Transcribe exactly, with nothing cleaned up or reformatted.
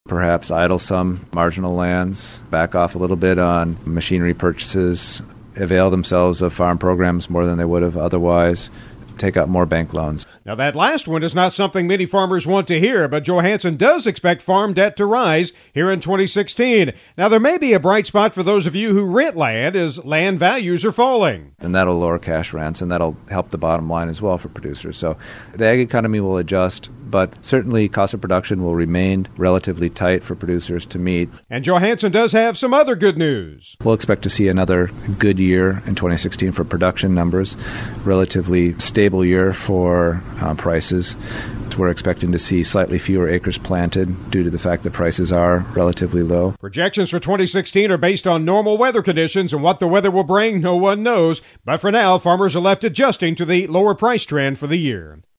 perhaps idle some marginal lands, back off a little bit on machinery purchases, avail themselves of farm programs more than they would have otherwise, take out more bank loans. Now, that last one is not something many farmers want to hear, but Johansson does expect farm debt to rise here in twenty sixteen. Now, there may be a bright spot for those of you who rent land as land values are falling. And that'll lower cash rents, and that'll help the bottom line as well for producers. So the ag economy will adjust, but certainly cost of production will remain relatively tight for producers to meet. And Johansson does have some other good news. We'll expect to see another good year in twenty sixteen for production numbers, relatively stable year for uh, prices. We're expecting to see slightly fewer acres planted due to the fact that prices are relatively low. Projections for twenty sixteen are based on normal weather conditions, and what the weather will bring, no one knows. But for now, farmers are left adjusting to the lower price trend for the year.